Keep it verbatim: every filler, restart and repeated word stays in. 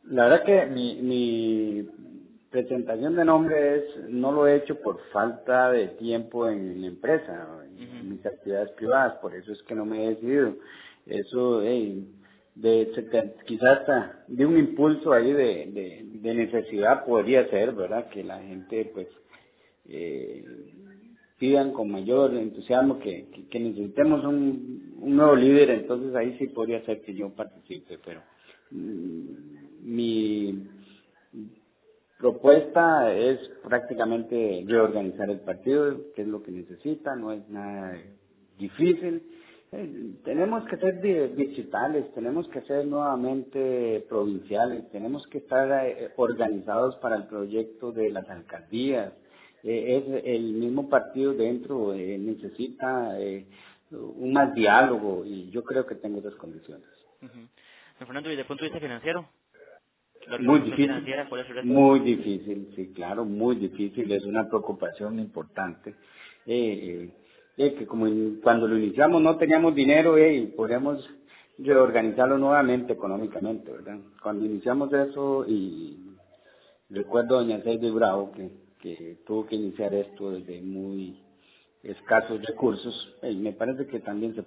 La verdad que mi, mi presentación de nombre es, no lo he hecho por falta de tiempo en la empresa, en Ujú. mis actividades privadas, por eso es que no me he decidido. Eso, hey, de, se- quizás hasta de un impulso ahí de, de, de necesidad podría ser, ¿verdad? Que la gente, pues, eh, pidan con mayor entusiasmo que, que, que necesitemos un, un nuevo líder, entonces ahí sí podría ser que yo participe, pero mm, mi propuesta es prácticamente reorganizar el partido, que es lo que necesita, no es nada difícil. Eh, tenemos que ser di- digitales, tenemos que ser nuevamente provinciales, tenemos que estar eh, organizados para el proyecto de las alcaldías. Eh, es el mismo partido dentro, eh, necesita eh, un más diálogo y yo creo que tengo esas condiciones. Ujú. Don Fernando, y desde el punto de vista financiero, la Muy organización difícil, financiera, ¿cuál es el reto? muy difícil, sí, claro, muy difícil, es una preocupación importante. Eh, eh, eh, que como in- cuando lo iniciamos no teníamos dinero eh, y podríamos reorganizarlo nuevamente económicamente, ¿verdad? Cuando iniciamos eso y recuerdo a doña Ceide Bravo que, que tuvo que iniciar esto desde muy escasos recursos, eh, me parece que también se